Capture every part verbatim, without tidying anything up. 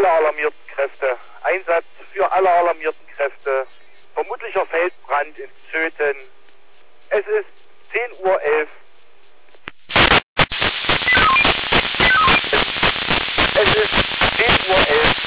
alle alarmierten Kräfte. Einsatz für alle alarmierten Kräfte. Vermutlicher Feldbrand in Zöthen. Es ist zehn Uhr elf. Es ist zehn Uhr elf.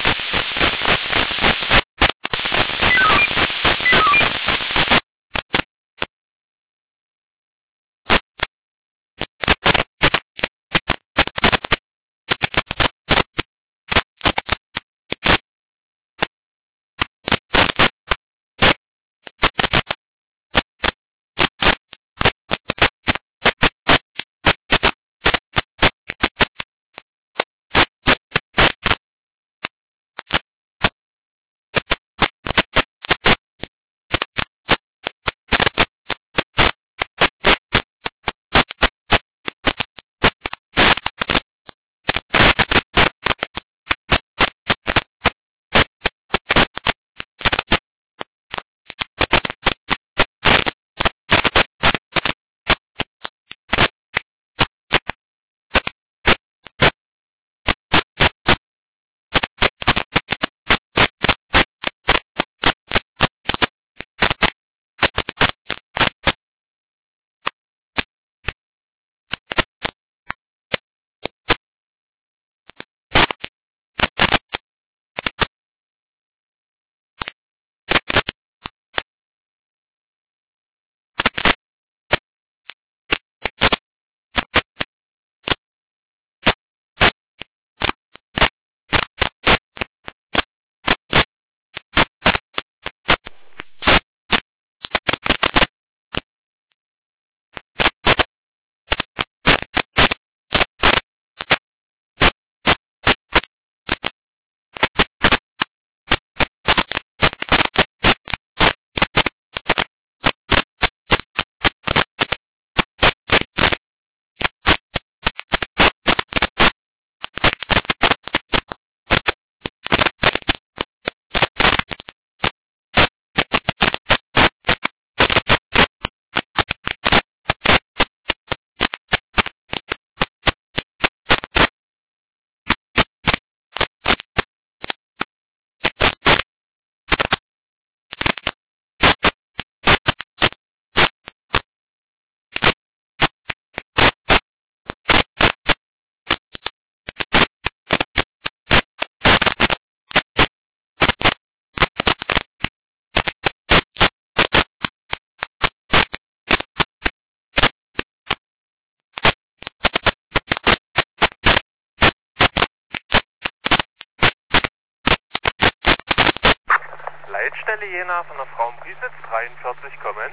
Leitstelle Jena von der Frauenpriesnitz dreiundvierzig kommen.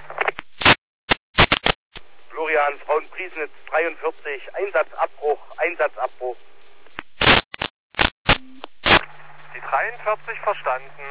Florian, Frauenpriesnitz dreiundvierzig, Einsatzabbruch, Einsatzabbruch. Die dreiundvierzig verstanden.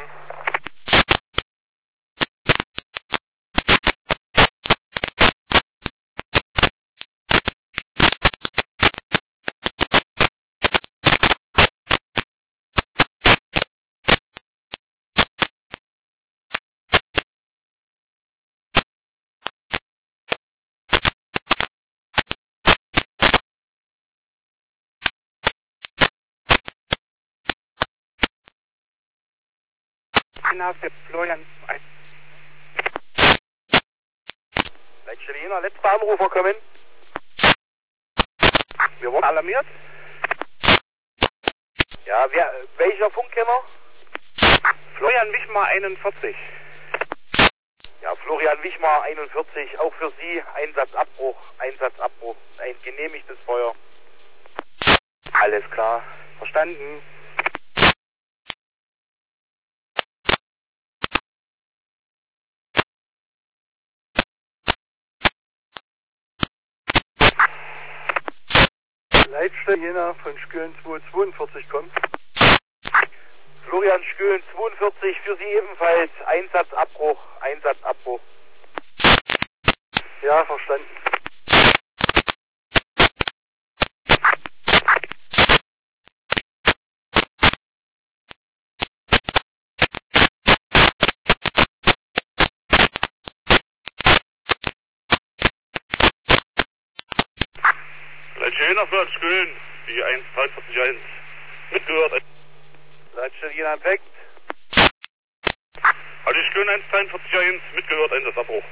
Für Florian. Leitstelle Jena, letzter Anrufer kommen. Wir wurden alarmiert. Ja, wer, welcher Funkkenner? Florian Wichmar einundvierzig. Ja, Florian Wichmar einundvierzig, auch für Sie Einsatzabbruch, Einsatzabbruch, ein genehmigtes Feuer. Alles klar, verstanden. Leitstelle Jena von Schkölen zweihundertzweiundvierzig kommt. Florian Schkölen zweiundvierzig, für Sie ebenfalls Einsatzabbruch, Einsatzabbruch. Ja, verstanden. Leitstelle Jena für Schkölen, die eins drei vier eins. Mitgehört. Leitstelle Jena Effekt. Also ich eins dreiundvierzig eins mitgehört, Einsatzabbruch.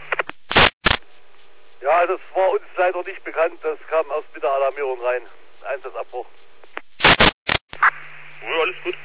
Ja, das war uns leider nicht bekannt. Das kam erst mit der Alarmierung rein. Einsatzabbruch. Ja, alles gut.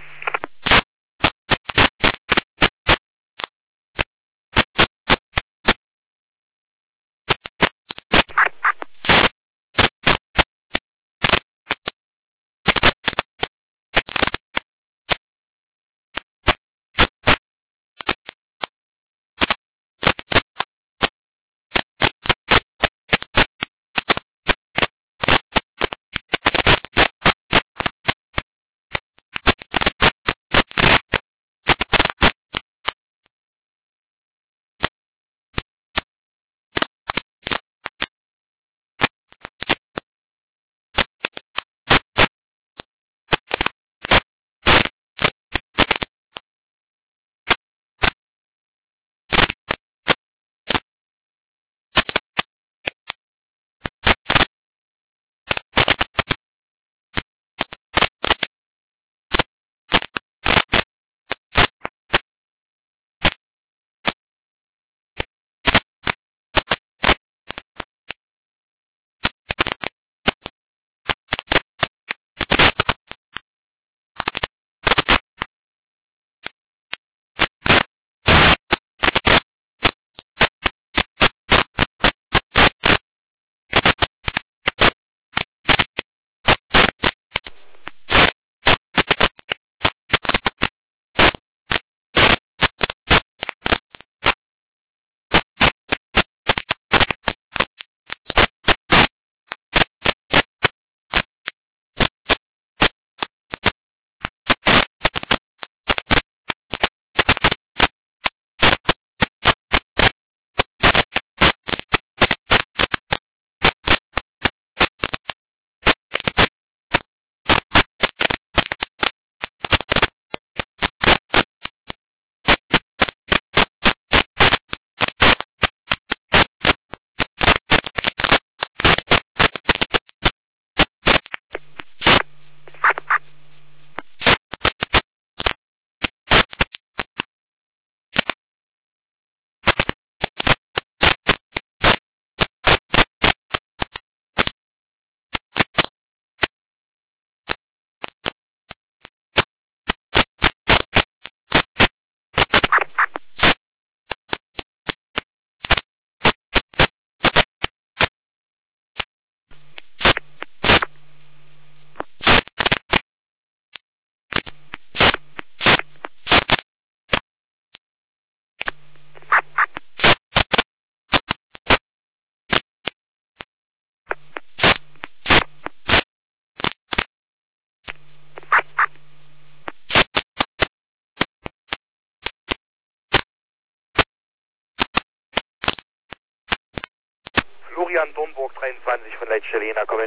Florian Dornburg dreiundzwanzig von Leitstelle Jena, kommen.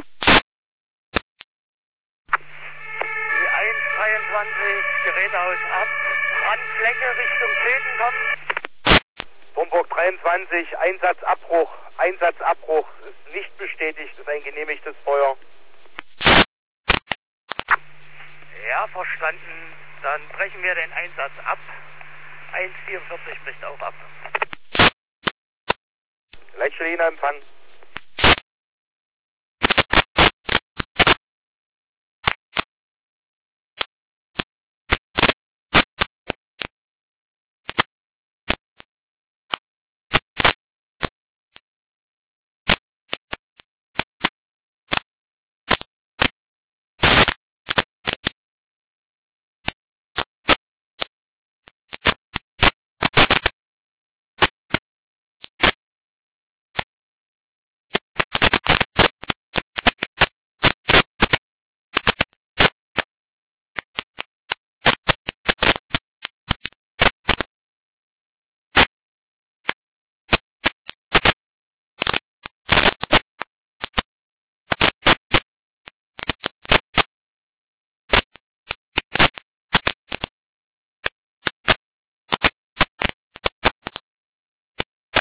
Die eins dreiundzwanzig, Gerät aus ab, Brandflecke Richtung Zeten kommen. Dornburg dreiundzwanzig, Einsatzabbruch, Einsatzabbruch, ist nicht bestätigt, ist ein genehmigtes Feuer. Ja, verstanden. Dann brechen wir den Einsatz ab. eins vierundvierzig bricht auch ab. Leitstelle Jena, Empfang.